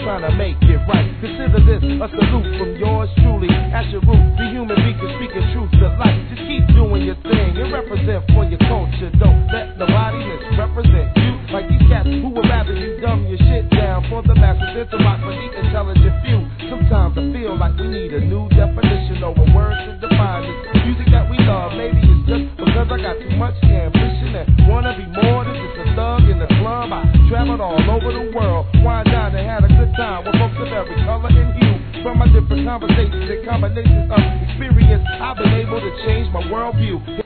trying to make it right. Consider this a salute from yours truly. At your root, the human beacon speaking truth to life. Just keep doing your thing and represent for your culture. Don't let nobody misrepresent you like these cats who would rather you dumb your shit down for the masses than to rock for the intelligent few. Sometimes I feel like we need a new definition or a word to define this music that we love. Maybe it's just because I got too much ambition and wanna be more than just a thug in the club. I traveled all over the world, wind down and had a good time with folks of every color and hue. From my different conversations and combinations of experience, I've been able to change my worldview.